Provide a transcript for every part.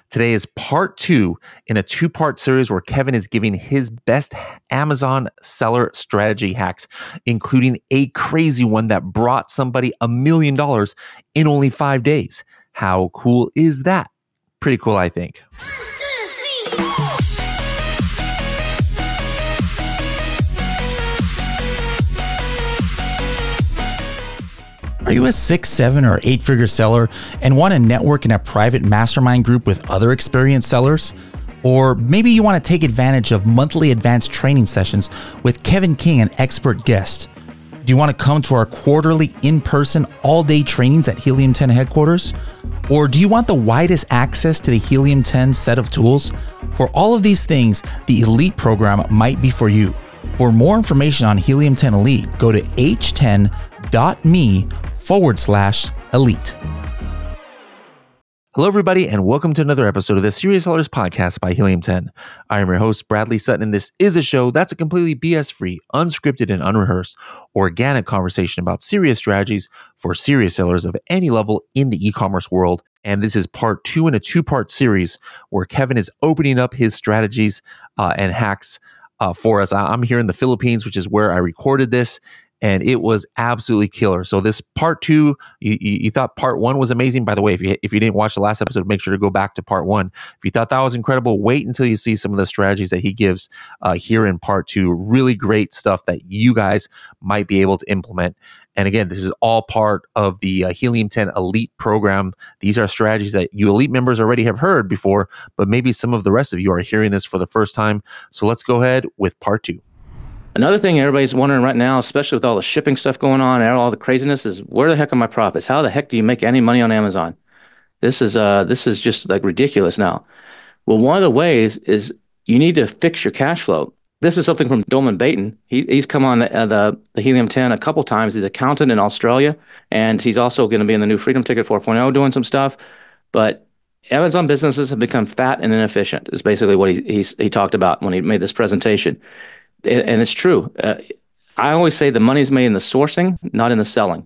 Today is part two in a two-part series where Kevin is giving his best Amazon seller strategy hacks, including a crazy one that brought somebody $1 million in only 5 days. How cool is that? Pretty cool, I think. Are you a 6, 7, or 8-figure seller and want to network in a private mastermind group with other experienced sellers? Or maybe you want to take advantage of monthly advanced training sessions with Kevin King, an expert guest. Do you want to come to our quarterly in-person all-day trainings at Helium 10 headquarters? Or do you want the widest access to the Helium 10 set of tools? For all of these things, the Elite program might be for you. For more information on Helium 10 Elite, go to h10.me/elite. Hello, everybody, and welcome to another episode of the Serious Sellers Podcast by Helium 10. I am your host, Bradley Sutton, and this is a show that's a completely BS-free, unscripted, and unrehearsed, organic conversation about serious strategies for serious sellers of any level in the e-commerce world. And this is part two in a two-part series where Kevin is opening up his strategies and hacks for us. I'm here in the Philippines, which is where I recorded this, and it was absolutely killer. So this part two, you thought part one was amazing. By the way, if you didn't watch the last episode, make sure to go back to part one. If you thought that was incredible, wait until you see some of the strategies that he gives here in part two. Really great stuff that you guys might be able to implement. And again, this is all part of the Helium 10 Elite program. These are strategies that you Elite members already have heard before, but maybe some of the rest of you are hearing this for the first time. So let's go ahead with part two. Another thing everybody's wondering right now, especially with all the shipping stuff going on and all the craziness, is where the heck are my profits? How the heck do you make any money on Amazon? This is just like ridiculous now. Well, one of the ways is you need to fix your cash flow. This is something from Dolman Baton. He's come on the Helium 10 a couple times. He's an accountant in Australia, and he's also going to be in the new Freedom Ticket 4.0 doing some stuff. But Amazon businesses have become fat and inefficient is basically what he talked about when he made this presentation. And it's true. I always say the money's made in the sourcing, not in the selling.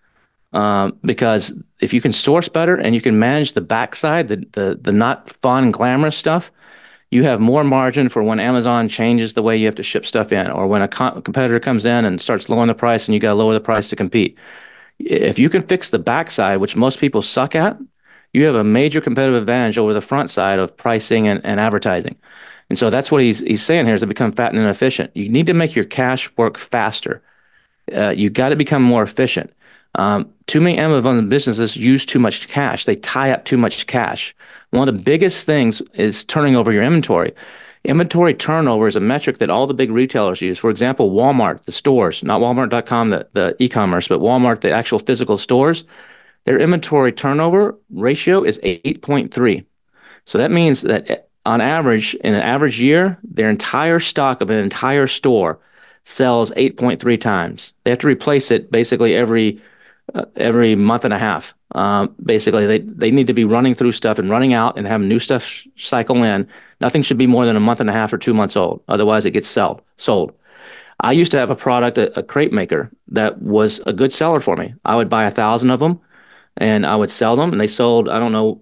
Because if you can source better and you can manage the backside, the not fun, glamorous stuff, you have more margin for when Amazon changes the way you have to ship stuff in, or when a competitor comes in and starts lowering the price and you got to lower the price to compete. If you can fix the backside, which most people suck at, you have a major competitive advantage over the front side of pricing and advertising. And so that's what he's saying here is to become fat and inefficient. You need to make your cash work faster. You got to become more efficient. Too many Amazon businesses use too much cash. They tie up too much cash. One of the biggest things is turning over your inventory. Inventory turnover is a metric that all the big retailers use. For example, Walmart, the stores, not Walmart.com, the e-commerce, but Walmart, the actual physical stores, their inventory turnover ratio is 8.3. So that means that on average, in an average year, their entire stock of an entire store sells 8.3 times. They have to replace it basically every month and a half. Basically, they need to be running through stuff and running out and having new stuff cycle in. Nothing should be more than a month and a half or 2 months old. Otherwise, it gets sold. I used to have a product, a crepe maker, that was a good seller for me. I would buy 1,000 of them, and I would sell them, and they sold, I don't know,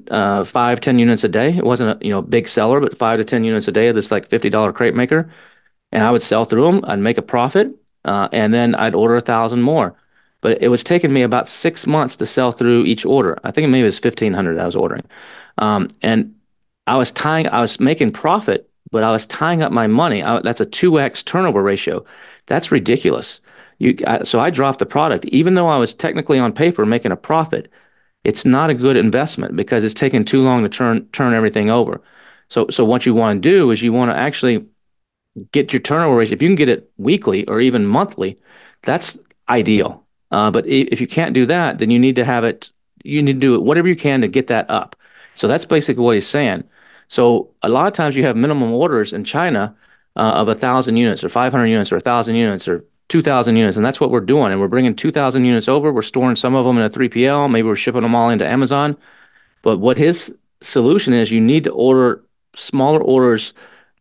10 units a day. It wasn't a big seller, but 5 to 10 units a day of this like $50 crepe maker. And I would sell through them. I'd make a profit, and then I'd order 1,000 more. But it was taking me about 6 months to sell through each order. I think maybe it was 1,500 I was ordering. And I was making profit, but I was tying up my money. That's a 2x turnover ratio. That's ridiculous. So I dropped the product. Even though I was technically on paper making a profit, it's not a good investment because it's taking too long to turn everything over. So what you want to do is you want to actually get your turnover ratio. If you can get it weekly or even monthly, that's ideal. But if you can't do that, then you need to do it whatever you can to get that up. So that's basically what he's saying. So a lot of times you have minimum orders in China of 1,000 units or 500 units or 1,000 units or 2,000 units. And that's what we're doing. And we're bringing 2,000 units over. We're storing some of them in a 3PL. Maybe we're shipping them all into Amazon. But what his solution is, you need to order smaller orders,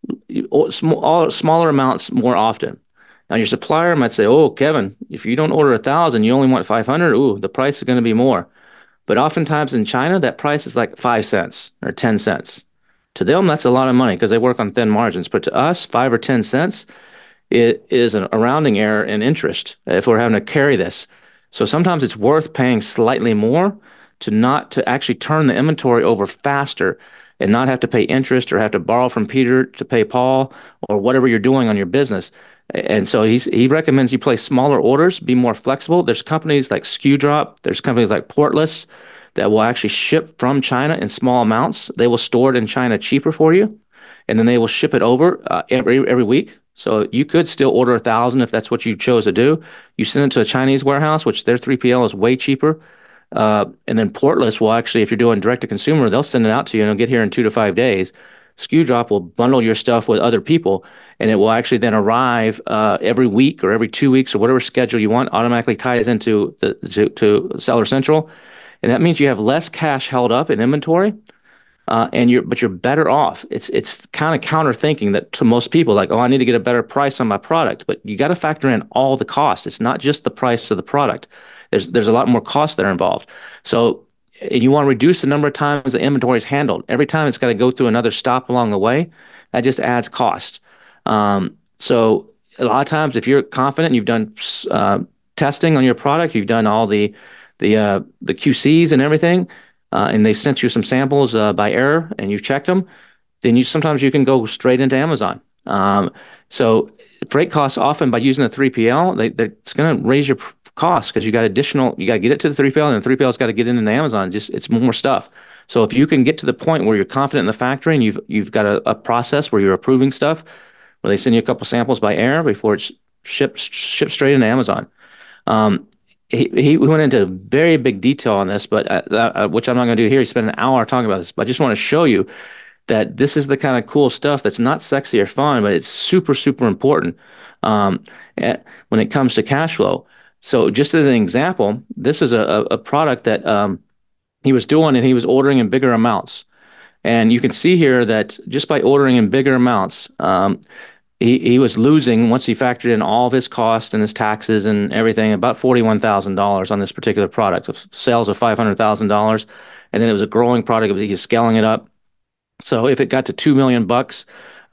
smaller amounts more often. Now, your supplier might say, "Oh, Kevin, if you don't order 1,000, you only want 500. Ooh, the price is going to be more." But oftentimes in China, that price is like 5 cents or 10 cents. To them, that's a lot of money because they work on thin margins. But to us, 5 or 10 cents, it is a rounding error in interest if we're having to carry this. So sometimes it's worth paying slightly more to actually turn the inventory over faster and not have to pay interest or have to borrow from Peter to pay Paul or whatever you're doing on your business. And so he recommends you place smaller orders, be more flexible. There's companies like SKU there's companies like Portless that will actually ship from China in small amounts. They will store it in China cheaper for you, and then they will ship it over every week. So you could still order 1,000 if that's what you chose to do. You send it to a Chinese warehouse, which their 3PL is way cheaper. And then Portless will actually, if you're doing direct to consumer, they'll send it out to you and it'll get here in 2 to 5 days. SKU Drop will bundle your stuff with other people, and it will actually then arrive every week or every 2 weeks or whatever schedule you want. Automatically ties into to Seller Central, and that means you have less cash held up in inventory, but you're better off. It's kind of counter thinking that to most people, like, oh, I need to get a better price on my product, but you got to factor in all the costs. It's not just the price of the product. There's a lot more costs that are involved. So and you want to reduce the number of times the inventory is handled. Every time it's got to go through another stop along the way, that just adds cost. So a lot of times, if you're confident, you've done testing on your product, you've done all the QCs and everything, and they sent you some samples by error, and you've checked them, then sometimes you can go straight into Amazon. So freight costs often by using a 3PL, it's going to raise your costs because you got to get it to the 3PL, and the 3PL's got to get into Amazon. It's more stuff. So if you can get to the point where you're confident in the factory and you've got a process where you're approving stuff, where they send you a couple samples by air before it's shipped straight into Amazon. He went into very big detail on this, but which I'm not going to do here. He spent an hour talking about this, but I just want to show you that this is the kind of cool stuff that's not sexy or fun, but it's super, super important when it comes to cash flow. So just as an example, this is a product that he was doing, and he was ordering in bigger amounts. And you can see here that just by ordering in bigger amounts, he was losing, once he factored in all of his costs and his taxes and everything, about $41,000 on this particular product, of sales of $500,000. And then it was a growing product, he was scaling it up. So if it got to $2 million,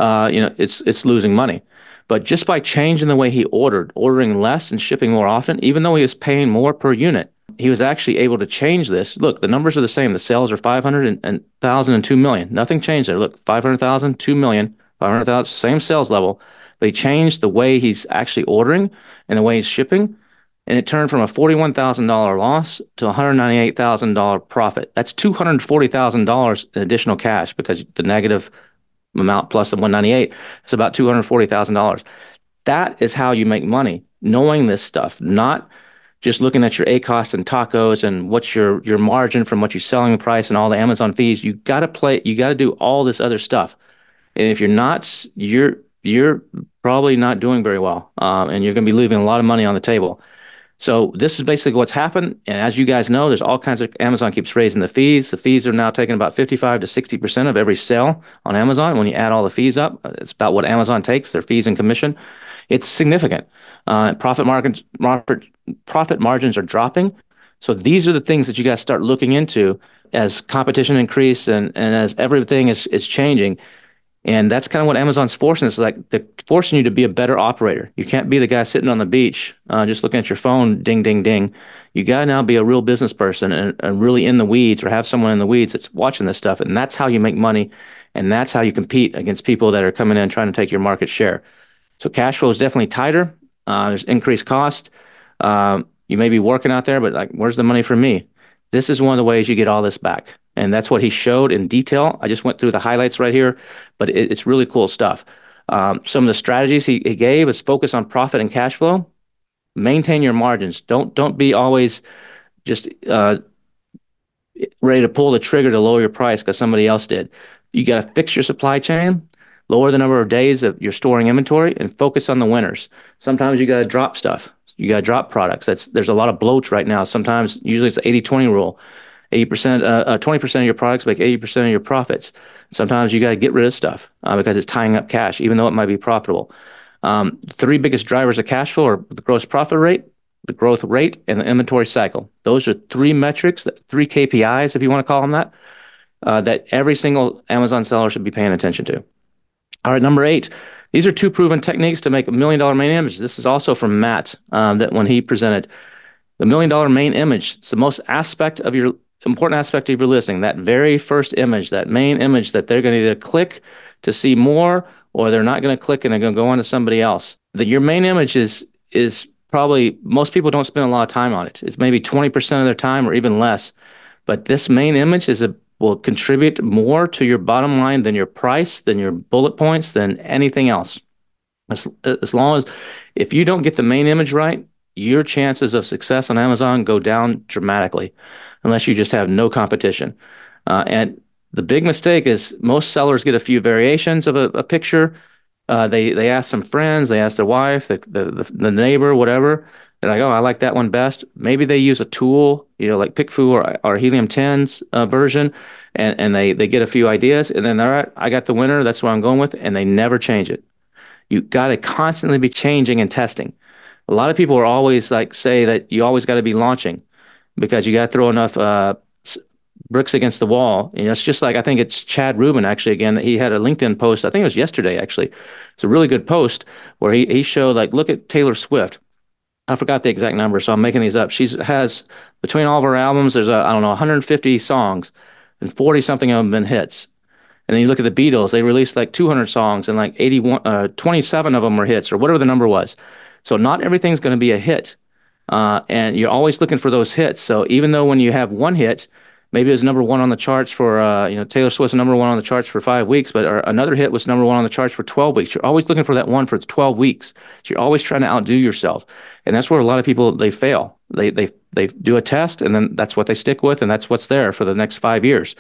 it's losing money. But just by changing the way he ordering less and shipping more often, even though he was paying more per unit, he was actually able to change this. Look, the numbers are the same. The sales are 500,000 and 2 million. Nothing changed there. Look, 500,000, 2 million, 500,000, same sales level. But he changed the way he's actually ordering and the way he's shipping. And it turned from a $41,000 loss to a $198,000 profit. That's $240,000 in additional cash, because the negative amount plus the 198 is about $240,000. That is how you make money, knowing this stuff, not just looking at your ACoS and tacos and what's your margin from what you're selling price and all the Amazon fees. You got to do all this other stuff. And if you're not, you're probably not doing very well. And you're going to be leaving a lot of money on the table. So this is basically what's happened. And as you guys know, there's all kinds of, Amazon keeps raising the fees. The fees are now taking about 55 to 60% of every sale on Amazon. When you add all the fees up, it's about what Amazon takes, their fees and commission. It's significant. Profit margins are dropping. So these are the things that you guys start looking into as competition increase and as everything is changing. And that's kind of what Amazon's forcing us. Like, they're forcing you to be a better operator. You can't be the guy sitting on the beach, just looking at your phone, ding, ding, ding. You got to now be a real business person and really in the weeds, or have someone in the weeds that's watching this stuff. And that's how you make money. And that's how you compete against people that are coming in and trying to take your market share. So cash flow is definitely tighter. There's increased cost. You may be working out there, but like, where's the money for me? This is one of the ways you get all this back. And that's what he showed in detail. I just went through the highlights right here, but it's really cool stuff. Some of the strategies he gave is focus on profit and cash flow. Maintain your margins. Don't be always just ready to pull the trigger to lower your price because somebody else did. You got to fix your supply chain, lower the number of days that you're storing inventory, and focus on the winners. Sometimes you got to drop stuff. You got to drop products. There's a lot of bloat right now. Sometimes, usually it's the 80-20 rule. 20% of your products make 80% of your profits. Sometimes you got to get rid of stuff because it's tying up cash, even though it might be profitable. Three biggest drivers of cash flow are the gross profit rate, the growth rate, and the inventory cycle. Those are three metrics, three KPIs, if you want to call them that, that every single Amazon seller should be paying attention to. All right, number 8. These are 2 proven techniques to make a $1 million main image. This is also from Matt, that when he presented the $1 million main image. It's the most important aspect of your listing. That very first image, that main image that they're going to either click to see more, or they're not going to click and they're going to go on to somebody else. Your main image is probably, most people don't spend a lot of time on it. It's maybe 20% of their time or even less. But this main image will contribute more to your bottom line than your price, than your bullet points, than anything else. As long as, if you don't get the main image right, your chances of success on Amazon go down dramatically, unless you just have no competition. And the big mistake is most sellers get a few variations of a picture. They ask some friends, they ask their wife, the neighbor, whatever. They're like, oh, I like that one best. Maybe they use a tool, like PickFu or Helium 10's version, and they get a few ideas, and then, all right, I got the winner. That's what I'm going with, and they never change it. You got to constantly be changing and testing. A lot of people are always say that you always got to be launching because you got to throw enough bricks against the wall. It's just like, I think it's Chad Rubin, actually, again, that he had a LinkedIn post. I think it was yesterday, actually. It's a really good post where he showed, look at Taylor Swift. I forgot the exact number, so I'm making these up. She has, between all of her albums, there's, 150 songs, and 40 something of them have been hits. And then you look at the Beatles, they released 200 songs, and 27 of them were hits, or whatever the number was. So not everything's going to be a hit. And you're always looking for those hits. So even though when you have one hit, maybe it was number one on the charts for, Taylor Swift's number one on the charts for 5 weeks, but another hit was number one on the charts for 12 weeks. You're always looking for that one for 12 weeks. So you're always trying to outdo yourself. And that's where a lot of people, they fail. They do a test, and then that's what they stick with, and that's what's there for the next 5 years.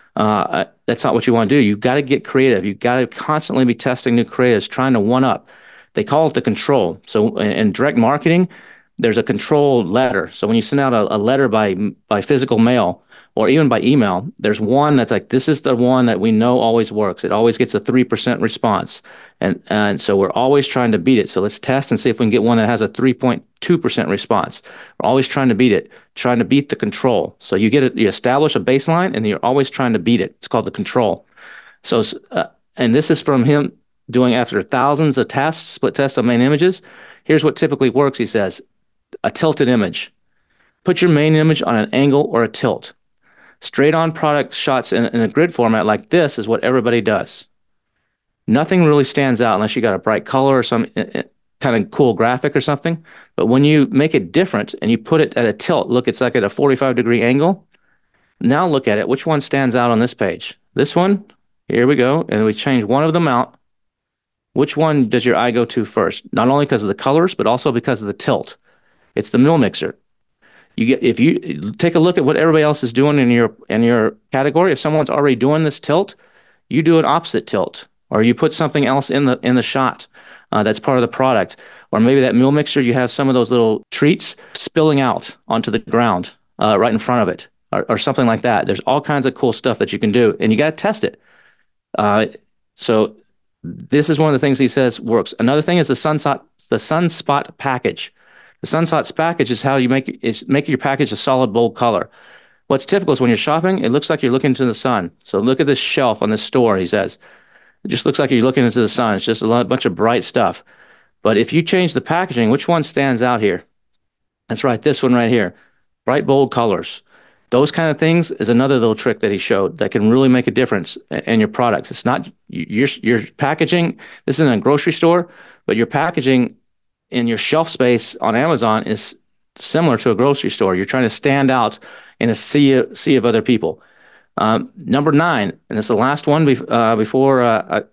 That's not what you want to do. You've got to get creative. You've got to constantly be testing new creatives, trying to one up. They call it the control. So in direct marketing, there's a control letter. So when you send out a letter by physical mail or even by email, there's one that's this is the one that we know always works. It always gets a 3% response. And so we're always trying to beat it. So let's test and see if we can get one that has a 3.2% response. We're always trying to beat it, trying to beat the control. So you establish a baseline, and you're always trying to beat it. It's called the control. So, and this is from him doing, after thousands of tests, split tests of main images. Here's what typically works, he says. A tilted image. Put your main image on an angle or a tilt. Straight on product shots in a grid format like this is what everybody does. Nothing really stands out unless you got a bright color or some kind of cool graphic or something. But when you make it different and you put it at a tilt, look, it's at a 45-degree angle. Now look at it. Which one stands out on this page? This one. Here we go. And we change one of them out. Which one does your eye go to first? Not only because of the colors, but also because of the tilt. It's the Mill Mixer. If you take a look at what everybody else is doing in your category, if someone's already doing this tilt, you do an opposite tilt, or you put something else in the shot that's part of the product, or maybe that Mill Mixer, you have some of those little treats spilling out onto the ground right in front of it, or something like that. There's all kinds of cool stuff that you can do, and you got to test it. So this is one of the things he says works. Another thing is the Sunspot package. The Sunspots package is how you make your package a solid, bold color. What's typical is when you're shopping, it looks like you're looking into the sun. So look at this shelf on this store, he says. It just looks like you're looking into the sun. It's just a bunch of bright stuff. But if you change the packaging, which one stands out here? That's right, this one right here. Bright, bold colors. Those kind of things is another little trick that he showed that can really make a difference in your products. It's not your packaging. This isn't a grocery store, but your packaging in your shelf space on Amazon is similar to a grocery store. You're trying to stand out in a sea of other people. Number 9, and it's the last one before I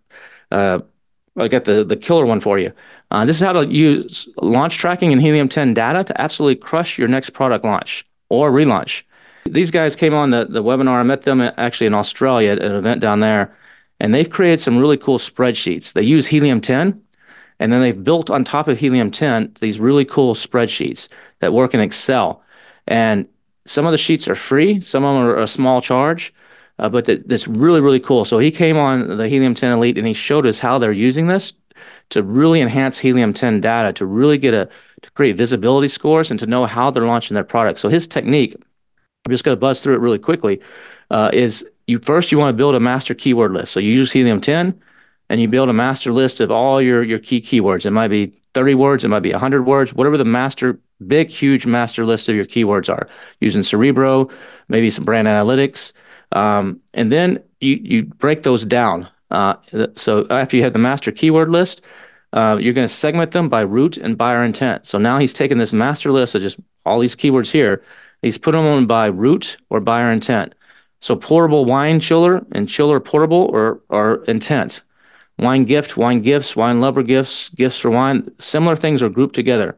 got the killer one for you. This is how to use launch tracking and Helium 10 data to absolutely crush your next product launch or relaunch. These guys came on the webinar. I met them actually in Australia at an event down there, and they've created some really cool spreadsheets. They use Helium 10, and then they've built on top of Helium 10 these really cool spreadsheets that work in Excel. And some of the sheets are free, some of them are a small charge, but that's really, really cool. So he came on the Helium 10 Elite, and he showed us how they're using this to really enhance Helium-10 data, to really to create visibility scores and to know how they're launching their product. So his technique, I'm just going to buzz through it really quickly, is you want to build a master keyword list. So you use Helium-10 and you build a master list of all your key keywords. It might be 30 words, it might be 100 words, whatever the huge master list of your keywords are, using Cerebro, maybe some brand analytics. And then you break those down. So after you have the master keyword list, you're going to segment them by root and buyer intent. So now he's taken this master list of just all these keywords here. He's put them on by root or buyer intent. So portable wine chiller and chiller portable or intent. Wine gift, wine gifts, wine lover gifts, gifts for wine. Similar things are grouped together.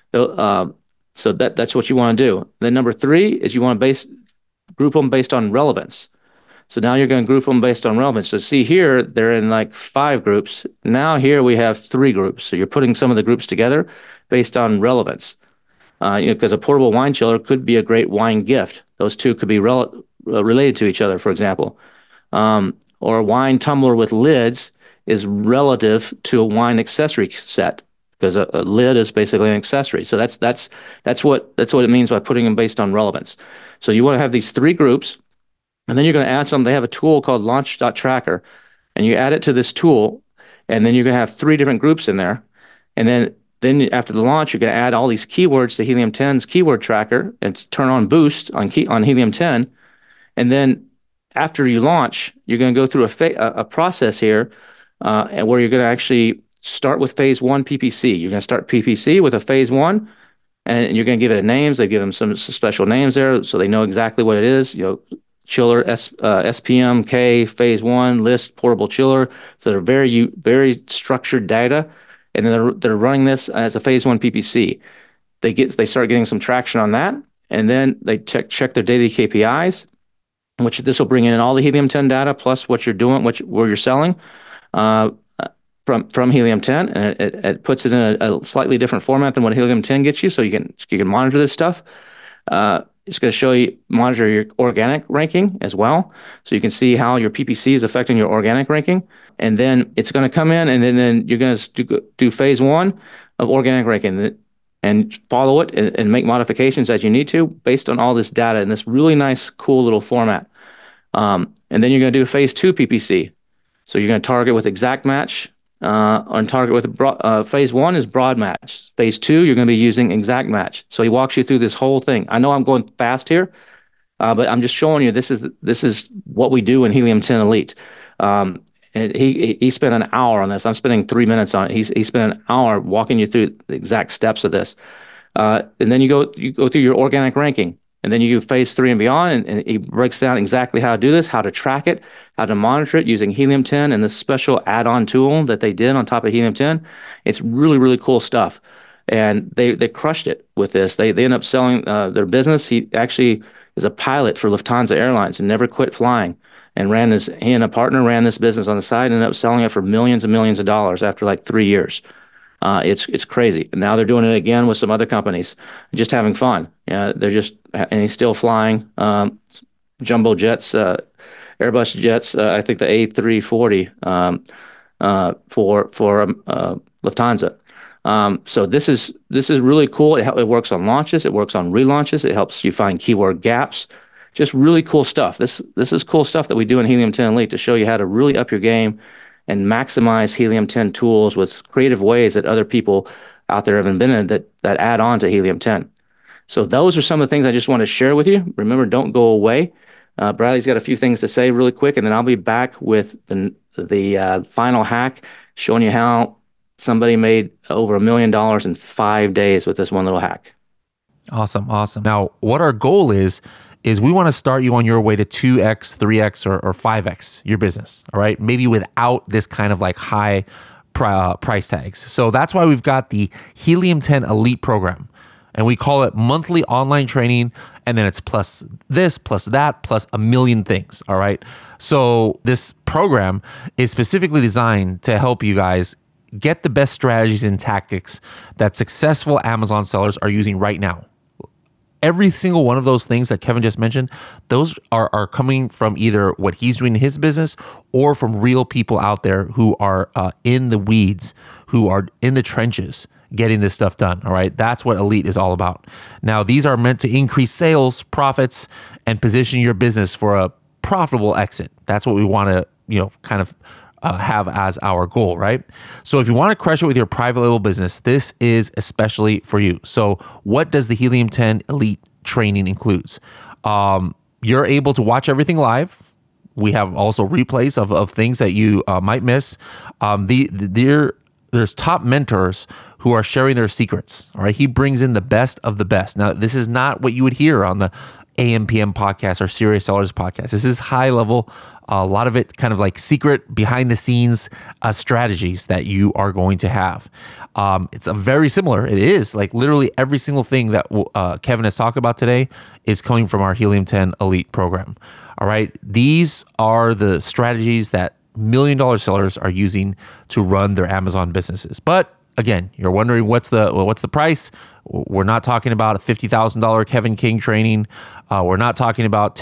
So that's what you want to do. Then number 3 is you want to group them based on relevance. So now you're going to group them based on relevance. So see here, they're in like 5 groups. Now here we have 3 groups. So you're putting some of the groups together based on relevance. Because a portable wine chiller could be a great wine gift. Those two could be related to each other, for example. Or a wine tumbler with lids is relative to a wine accessory set, because a lid is basically an accessory. So that's what it means by putting them based on relevance. So you want to have these 3 groups, and then you're going to add some. They have a tool called Launch.Tracker, and you add it to this tool, and then you're going to have 3 different groups in there, and then after the launch, you're going to add all these keywords to Helium-10's keyword tracker and turn on boost on Helium-10, and then after you launch, you're going to go through a process here, and where you're going to actually start with phase 1 PPC. You're going to start PPC with a phase 1, and you're going to give it a names. They give them some special names there, so they know exactly what it is. Chiller, SPM-K, phase 1, list, portable chiller. So they're very structured data, and then they're running this as a phase 1 PPC. They start getting some traction on that, and then they check their daily KPIs, which this will bring in all the Helium-10 data plus what you're doing, where you're selling from Helium-10, and it puts it in a slightly different format than what Helium-10 gets you, so you can monitor this stuff. It's going to monitor your organic ranking as well, so you can see how your PPC is affecting your organic ranking. And then it's going to come in, and then you're going to do phase 1 of organic ranking and follow it and make modifications as you need to based on all this data in this really nice, cool little format. And then you're going to do phase 2 PPC. So you're going to target with exact match, on target with phase 1 is broad match. Phase 2, you're going to be using exact match. So he walks you through this whole thing. I know I'm going fast here, but I'm just showing you this is what we do in Helium-10 Elite. And he spent an hour on this. I'm spending 3 minutes on it. He spent an hour walking you through the exact steps of this. And then you go through your organic ranking. And then you do phase 3 and beyond, and he breaks down exactly how to do this, how to track it, how to monitor it using Helium-10 and this special add-on tool that they did on top of Helium-10. It's really, really cool stuff. And they crushed it with this. They end up selling their business. He actually is a pilot for Lufthansa Airlines and never quit flying. And he and a partner ran this business on the side and ended up selling it for millions and millions of dollars after like 3 years. It's crazy. And now they're doing it again with some other companies, just having fun. And he's still flying jumbo jets, Airbus jets. I think the A340 for Lufthansa. So this is really cool. It works on launches. It works on relaunches. It helps you find keyword gaps. Just really cool stuff. This is cool stuff that we do in Helium-10 Elite to show you how to really up your game and maximize Helium-10 tools with creative ways that other people out there have invented that add on to Helium-10. So those are some of the things I just want to share with you. Remember, don't go away. Bradley's got a few things to say really quick, and then I'll be back with the final hack, showing you how somebody made over $1 million in 5 days with this one little hack. Awesome. Now, what our goal is we want to start you on your way to 2x, 3x, or 5x your business, all right? Maybe without this kind of like high price tags. So that's why we've got the Helium-10 Elite program, and we call it monthly online training, and then it's plus this, plus that, plus a million things, all right? So this program is specifically designed to help you guys get the best strategies and tactics that successful Amazon sellers are using right now. every single one of those things that Kevin just mentioned, those are coming from either what he's doing in his business or from real people out there who are in the weeds, who are in the trenches getting this stuff done. All right. That's what Elite is all about. Now, these are meant to increase sales, profits, and position your business for a profitable exit. That's what we want to, kind of have as our goal, right? So if you want to crush it with your private label business, this is especially for you. So what does the Helium 10 Elite training includes? You're able to watch everything live. We have also replays of things that you might miss. There's top mentors who are sharing their secrets. All right. He brings in the best of the best. Now, this is not what you would hear on the AM/PM podcast or Serious Sellers podcast. This is high level. A lot of it kind of like secret behind the scenes strategies that you are going to have. It's a very similar. It is like literally every single thing that Kevin has talked about today is coming from our Helium 10 Elite program. All right. These are the strategies that $1 million sellers are using to run their Amazon businesses. But again, you're wondering what's the price? We're not talking about a $50,000 Kevin King training. We're not talking about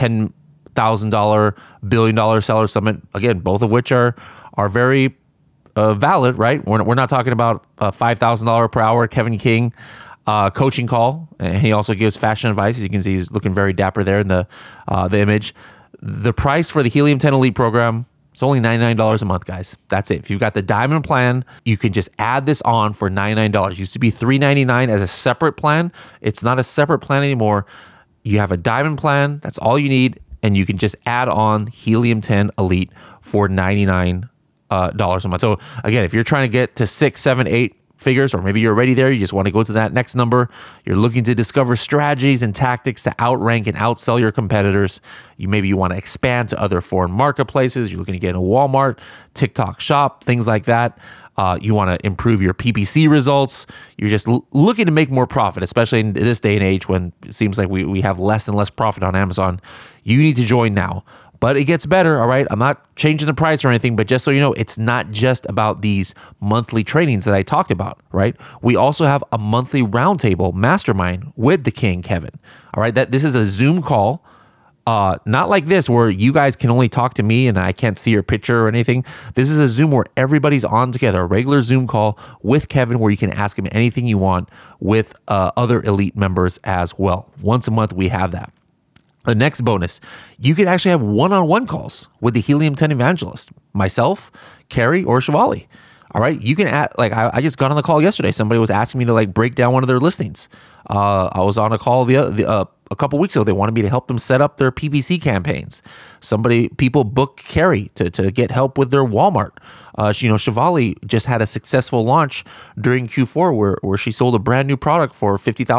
$10,000 $1 billion seller summit. Again, both of which are very valid, right? We're not talking about a $5,000 per hour Kevin King coaching call. And he also gives fashion advice. As you can see, he's looking very dapper there in the image. The price for the Helium 10 Elite program, it's only $99 a month, guys. That's it. If you've got the Diamond plan, you can just add this on for $99. It used to be $399 as a separate plan. It's not a separate plan anymore. You have a Diamond plan. That's all you need. And you can just add on Helium 10 Elite for $99 a month. So again, if you're trying to get to 6, 7, 8 figures, or maybe you're already there, you just want to go to that next number, you're looking to discover strategies and tactics to outrank and outsell your competitors, maybe you want to expand to other foreign marketplaces, you're looking to get in a Walmart, TikTok shop, things like that. You want to improve your PPC results. You're just looking to make more profit, especially in this day and age when it seems like we have less and less profit on Amazon. You need to join now. But it gets better, all right? I'm not changing the price or anything, but just so you know, it's not just about these monthly trainings that I talked about, right? We also have a monthly roundtable mastermind with the King, Kevin, all right? This is a Zoom call, not like this where you guys can only talk to me and I can't see your picture or anything. This is a Zoom where everybody's on together, a regular Zoom call with Kevin where you can ask him anything you want with other Elite members as well. Once a month, we have that. The next bonus, you can actually have one-on-one calls with the Helium 10 evangelist, myself, Carrie, or Shivali. All right, you can add, I just got on the call yesterday. Somebody was asking me to break down one of their listings. I was on a call a couple weeks ago. They wanted me to help them set up their PPC campaigns. People book Carrie to get help with their Walmart. Shivali just had a successful launch during Q4 where she sold a brand new product for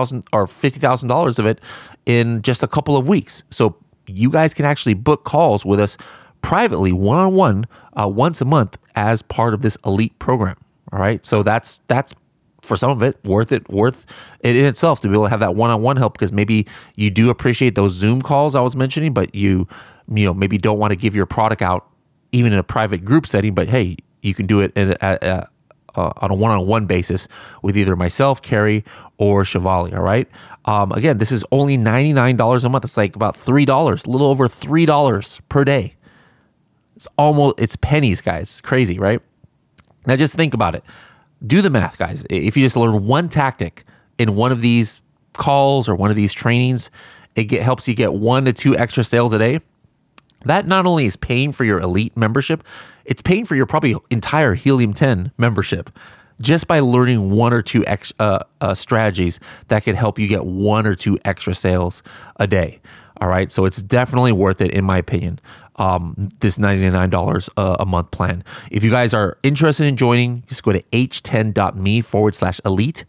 $50,000 of it in just a couple of weeks. So you guys can actually book calls with us privately, one-on-one, once a month as part of this Elite program. All right. So that's for some of it worth it in itself to be able to have that one-on-one help, because maybe you do appreciate those Zoom calls I was mentioning, but you maybe don't want to give your product out even in a private group setting, but hey, you can do it on a one-on-one basis with either myself, Carrie, or Shivali. All right. Again, this is only $99 a month. It's like about $3, a little over $3 per day. It's pennies, guys. It's crazy, right? Now just think about it. Do the math, guys. If you just learn one tactic in one of these calls or one of these trainings, it helps you get 1 to 2 extra sales a day. That not only is paying for your Elite membership, it's paying for your probably entire Helium 10 membership just by learning 1 or 2 strategies that could help you get 1 or 2 extra sales a day. All right. So it's definitely worth it, in my opinion, this $99 a month plan. If you guys are interested in joining, just go to h10.me/elite,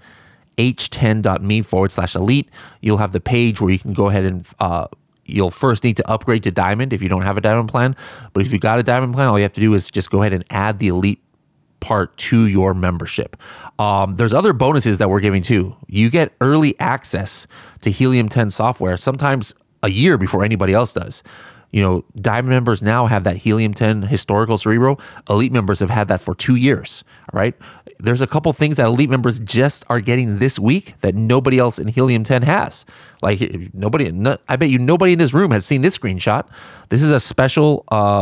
h10.me/elite. You'll have the page where you can go ahead and you'll first need to upgrade to Diamond if you don't have a Diamond plan. But if you got a Diamond plan, all you have to do is just go ahead and add the Elite part to your membership. There's other bonuses that we're giving too. You get early access to Helium 10 software, sometimes a year before anybody else does. Diamond members now have that Helium 10 historical Cerebro. Elite members have had that for 2 years. All right. There's a couple things that Elite members just are getting this week that nobody else in Helium 10 has. Like I bet you nobody in this room has seen this screenshot. This is a special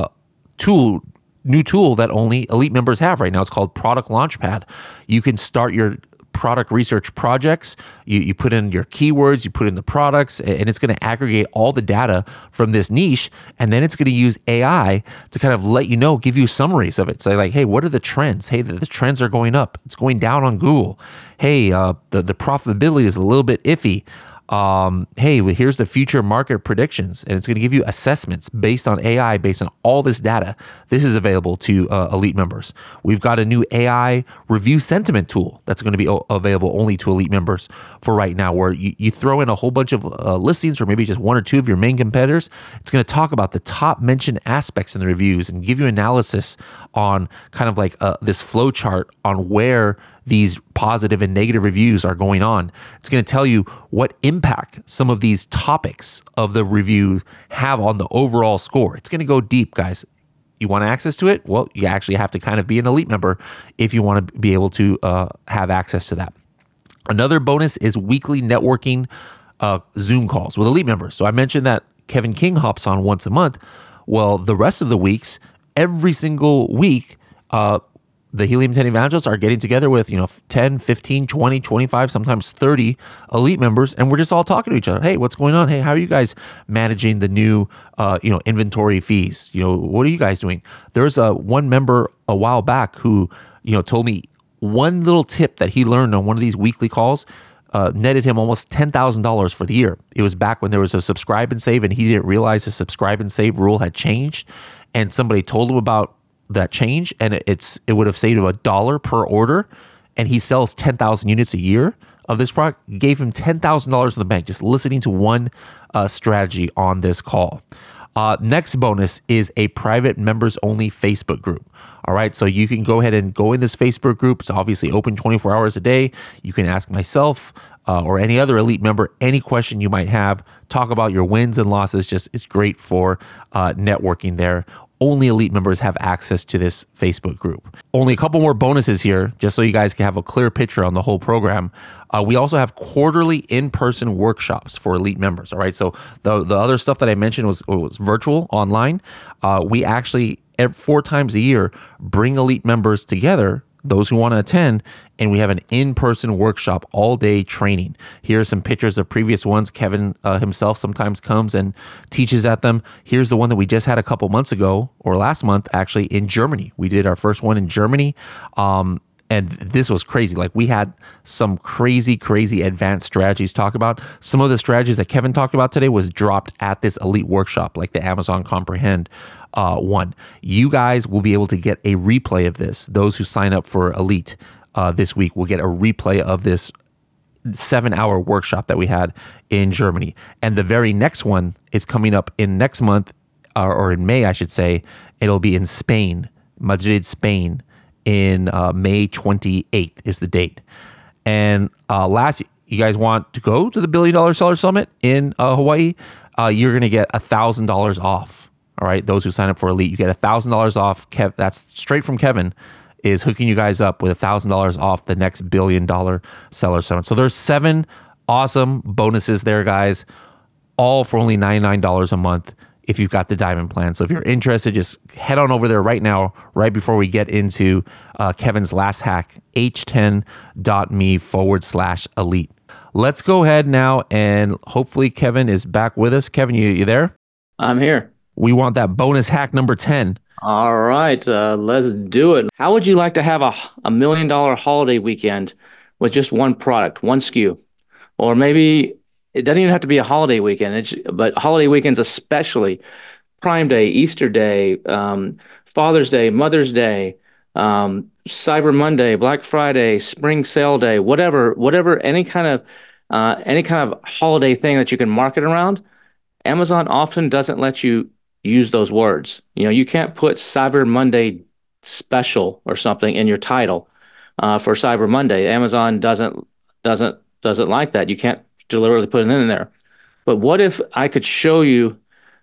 new tool that only Elite members have right now. It's called Product Launchpad. You can start your product research projects. You put in your keywords, you put in the products, and it's going to aggregate all the data from this niche, and then it's going to use AI to kind of let you know, give you summaries of it. So like, hey, what are the trends? Hey, the trends are going up. It's going down on Google. Hey, the profitability is a little bit iffy. Hey, well, here's the future market predictions, and it's going to give you assessments based on AI, based on all this data. This is available to Elite members. We've got a new AI review sentiment tool that's going to be available only to Elite members for right now, where you throw in a whole bunch of listings, or maybe just one or two of your main competitors. It's going to talk about the top mentioned aspects in the reviews and give you analysis on kind of like this flow chart on where these positive and negative reviews are going on. It's going to tell you what impact some of these topics of the review have on the overall score. It's going to go deep, guys. You want access to it? Well, you actually have to kind of be an Elite member if you want to be able to have access to that. Another bonus is weekly networking Zoom calls with Elite members. So I mentioned that Kevin King hops on once a month. Well, the rest of the weeks, every single week, the Helium 10 evangelists are getting together with, 10, 15, 20, 25, sometimes 30 Elite members. And we're just all talking to each other. Hey, what's going on? Hey, how are you guys managing the new, inventory fees? What are you guys doing? There's one member a while back who, told me one little tip that he learned on one of these weekly calls netted him almost $10,000 for the year. It was back when there was a subscribe and save, and he didn't realize the subscribe and save rule had changed. And somebody told him about that change, and it would have saved him $1 per order, and he sells 10,000 units a year of this product. Gave him $10,000 in the bank just listening to one strategy on this call. Next bonus is a private members only Facebook group. All right, so you can go ahead and go in this Facebook group. It's obviously open 24 hours a day. You can ask myself or any other Elite member any question you might have. Talk about your wins and losses. It's great for networking there. Only Elite members have access to this Facebook group. Only a couple more bonuses here, just so you guys can have a clear picture on the whole program. We also have quarterly in-person workshops for Elite members. All right, so the other stuff that I mentioned was virtual, online. We actually 4 times a year bring Elite members together, those who want to attend, and we have an in-person workshop all-day training. Here are some pictures of previous ones. Kevin himself sometimes comes and teaches at them. Here's the one that we just had a couple months ago, or last month, actually, in Germany. We did our first one in Germany, and this was crazy. Like, we had some crazy advanced strategies talk about. Some of the strategies that Kevin talked about today was dropped at this Elite workshop, like the Amazon Comprehend one. You guys will be able to get a replay of this. Those who sign up for Elite this week will get a replay of this 7-hour workshop that we had in Germany. And the very next one is coming up in next month, or in May, I should say. It'll be in Spain, Madrid, Spain, in May 28th is the date. And last, you guys want to go to the $1 Billion Seller Summit in Hawaii? You're going to get $1,000 off. All right, those who sign up for Elite, you get $1,000 off. That's straight from Kevin, is hooking you guys up with $1,000 off the next $1 Billion Seller Summit. So there's 7 awesome bonuses there, guys, all for only $99 a month if you've got the Diamond plan. So if you're interested, just head on over there right now, right before we get into Kevin's last hack, h10.me/elite. Let's go ahead now, and hopefully Kevin is back with us. Kevin, you there? I'm here. We want that bonus hack number 10. All right, let's do it. How would you like to have a $1 million holiday weekend with just one product, one SKU? Or maybe it doesn't even have to be a holiday weekend, but holiday weekends especially, Prime Day, Easter Day, Father's Day, Mother's Day, Cyber Monday, Black Friday, Spring Sale Day, whatever, any kind of holiday thing that you can market around. Amazon often doesn't let you use those words. You can't put Cyber Monday special or something in your title for Cyber Monday. Amazon doesn't like that. You can't deliberately put it in there. But what if I could show you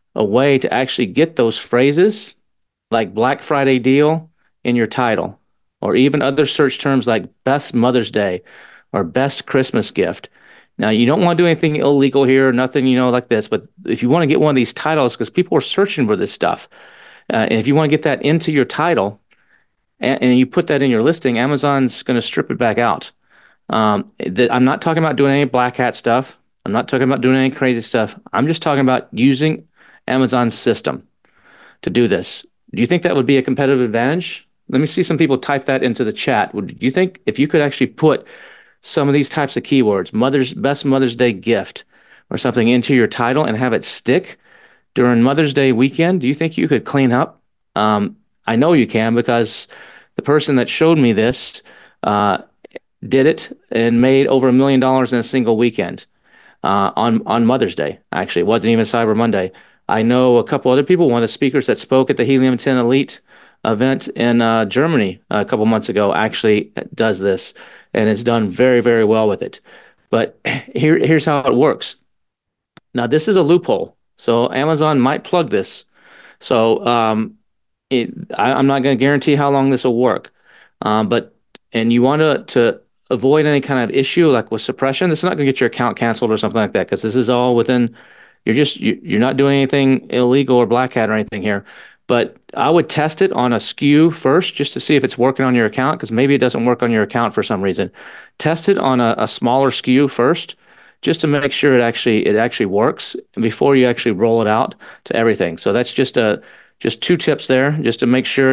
a way to actually get those phrases like Black Friday deal in your title, or even other search terms like best Mother's Day or best Christmas gift. Now, you don't want to do anything illegal here, nothing, like this, but if you want to get one of these titles, because people are searching for this stuff, and if you want to get that into your title and you put that in your listing, Amazon's going to strip it back out. I'm not talking about doing any black hat stuff. I'm not talking about doing any crazy stuff. I'm just talking about using Amazon's system to do this. Do you think that would be a competitive advantage? Let me see some people type that into the chat. Do you think if you could actually put some of these types of keywords, best Mother's Day gift or something into your title and have it stick during Mother's Day weekend, do you think you could clean up? I know you can because the person that showed me this did it and made over $1 million in a single weekend on Mother's Day. Actually, it wasn't even Cyber Monday. I know a couple other people. One of the speakers that spoke at the Helium 10 Elite event in Germany a couple months ago actually does this and has done very, very well with it. But here's how it works. Now, this is a loophole. So Amazon might plug this. So I'm not going to guarantee how long this will work. And you want to avoid any kind of issue like with suppression. This is not going to get your account canceled or something like that because this is all within. You're not doing anything illegal or black hat or anything here. But I would test it on a SKU first just to see if it's working on your account because maybe it doesn't work on your account for some reason. Test it on a smaller SKU first just to make sure it actually works before you actually roll it out to everything. So that's just two tips there just to make sure,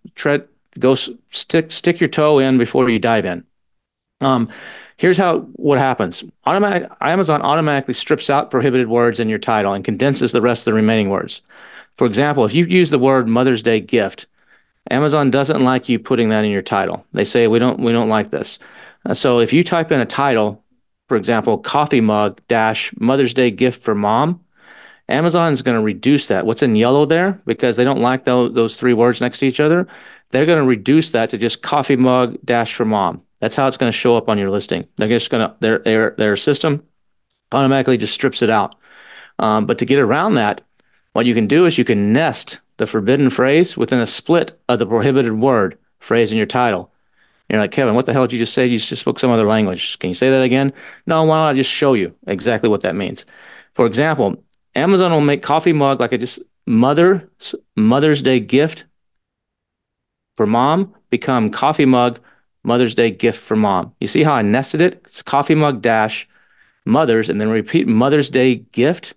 stick your toe in before you dive in. Here's what happens. Amazon automatically strips out prohibited words in your title and condenses the rest of the remaining words. For example, if you use the word Mother's Day gift, Amazon doesn't like you putting that in your title. They say we don't like this. So if you type in a title, for example, coffee mug dash Mother's Day gift for mom, Amazon is going to reduce that. What's in yellow there, because they don't like those three words next to each other, they're going to reduce that to just coffee mug dash for mom. That's how it's going to show up on your listing. They're just going to their system automatically just strips it out. But to get around that, what you can do is you can nest the forbidden phrase within a split of the prohibited word phrase in your title. You're like, Kevin, what the hell did you just say? You just spoke some other language. Can you say that again? No, why don't I just show you exactly what that means? For example, Amazon will make coffee mug like Mother's Day gift for mom become coffee mug Mother's Day gift for mom. You see how I nested it? It's coffee mug dash Mother's and then repeat Mother's Day gift.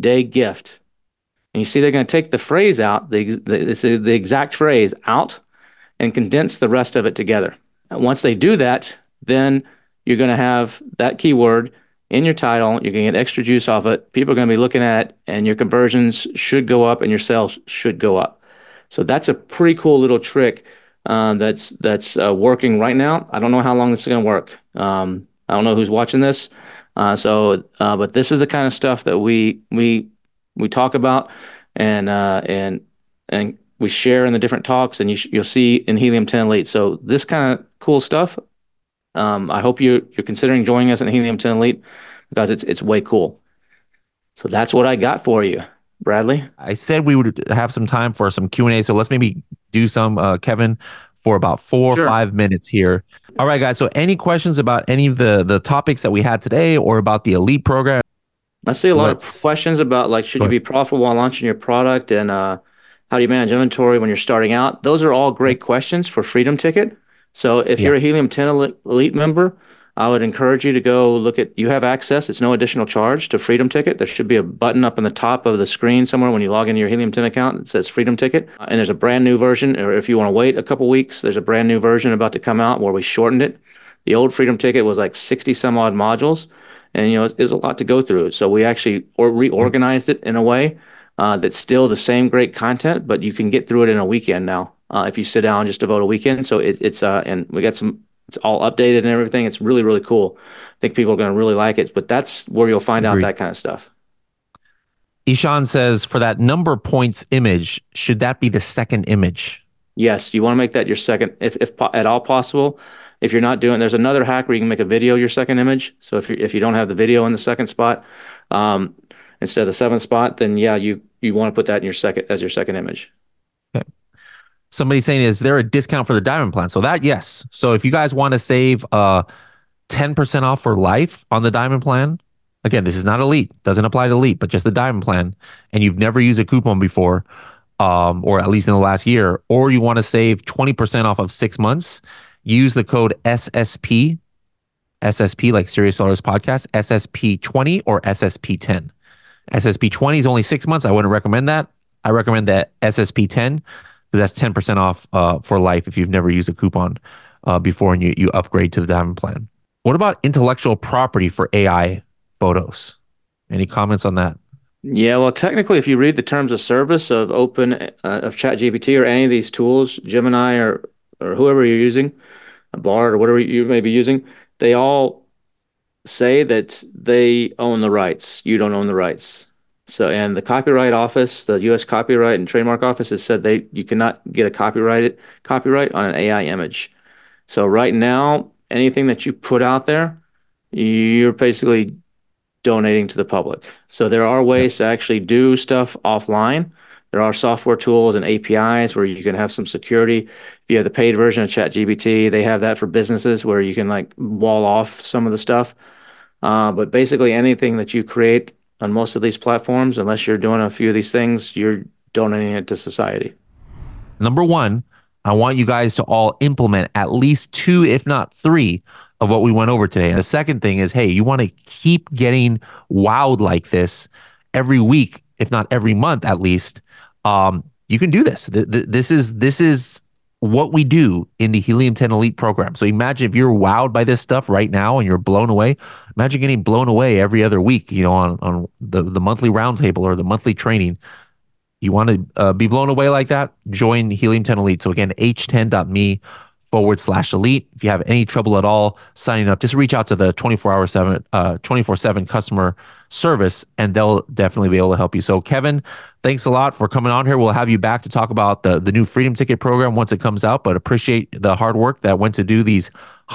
And you see they're going to take the phrase out, the exact phrase out and condense the rest of it together. And once they do that, then you're going to have that keyword in your title. You're going to get extra juice off it. People are going to be looking at it and your conversions should go up and your sales should go up. So that's a pretty cool little trick that's working right now. I don't know how long this is going to work. I don't know who's watching this. But this is the kind of stuff that we talk about and we share in the different talks, and you'll see in Helium 10 Elite. So this kind of cool stuff. I hope you're considering joining us in Helium 10 Elite because it's way cool. So that's what I got for you, Bradley. I said we would have some time for some Q&A, so let's maybe do some, Kevin, for about 4 or 5 minutes here. All right, guys. So any questions about any of the topics that we had today or about the Elite program? I see a lot of questions about should you be profitable while launching your product and how do you manage inventory when you're starting out? Those are all great questions for Freedom Ticket. So if you're a Helium 10 Elite member, I would encourage you to go look at, you have access, it's no additional charge to Freedom Ticket. There should be a button up on the top of the screen somewhere when you log into your Helium 10 account. It says Freedom Ticket. And there's a brand new version, or if you want to wait a couple weeks, there's a brand new version about to come out where we shortened it. The old Freedom Ticket was like 60 some odd modules. And, it's a lot to go through. So we actually reorganized it in a way that's still the same great content, but you can get through it in a weekend now if you sit down and just devote a weekend. So and we got it's all updated and everything. It's really, really cool. I think people are going to really like it, but that's where you'll find out that kind of stuff. Ishan says, for that number points image, should that be the second image? Yes, you want to make that your second, if at all possible. If you're not doing, there's another hack where you can make a video your second image. So if you don't have the video in the second spot, instead of the seventh spot, then yeah, you you want to put that in your second image. Okay. Somebody's saying, is there a discount for the diamond plan? So that, yes. So if you guys want to save 10% off for life on the diamond plan, again, this is not elite, doesn't apply to elite, but just the diamond plan, and you've never used a coupon before, or at least in the last year, or you want to save 20% off of 6 months, use the code SSP, like Serious Sellers Podcast, SSP20 or SSP10. SSP20 is only 6 months. I wouldn't recommend that. I recommend that SSP10 because that's 10% off for life if you've never used a coupon before and you upgrade to the diamond plan. What about intellectual property for AI photos? Any comments on that? Yeah, well, technically, if you read the terms of service of ChatGPT or any of these tools, Gemini or whoever you're using, Bard or whatever you may be using, they all say that they own the rights. You don't own the rights. So, and the Copyright Office, the U.S. Copyright and Trademark Office, has said you cannot get a copyright on an AI image. So right now, anything that you put out there, you're basically donating to the public. So there are ways to actually do stuff offline. There are software tools and APIs where you can have some security. If you have the paid version of ChatGPT, they have that for businesses where you can like wall off some of the stuff. But basically anything that you create on most of these platforms, unless you're doing a few of these things, you're donating it to society. Number one, I want you guys to all implement at least 2, if not 3, of what we went over today. And the second thing is, hey, you want to keep getting wowed like this every week, if not every month at least. You can do this. This is what we do in the Helium 10 Elite program. So imagine if you're wowed by this stuff right now and you're blown away. Imagine getting blown away every other week, on the monthly roundtable or the monthly training. You want to be blown away like that? Join Helium 10 Elite. So again, h10.me/elite. If you have any trouble at all signing up, just reach out to the 24/7 customer service and they'll definitely be able to help you. So Kevin, thanks a lot for coming on here. We'll have you back to talk about the new Freedom Ticket program once it comes out, but appreciate the hard work that went to do these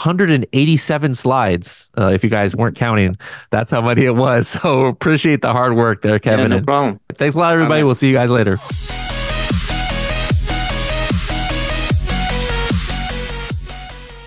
187 slides. If you guys weren't counting, that's how many it was. So appreciate the hard work there, Kevin. Yeah, no problem. Thanks a lot, everybody. We'll see you guys later.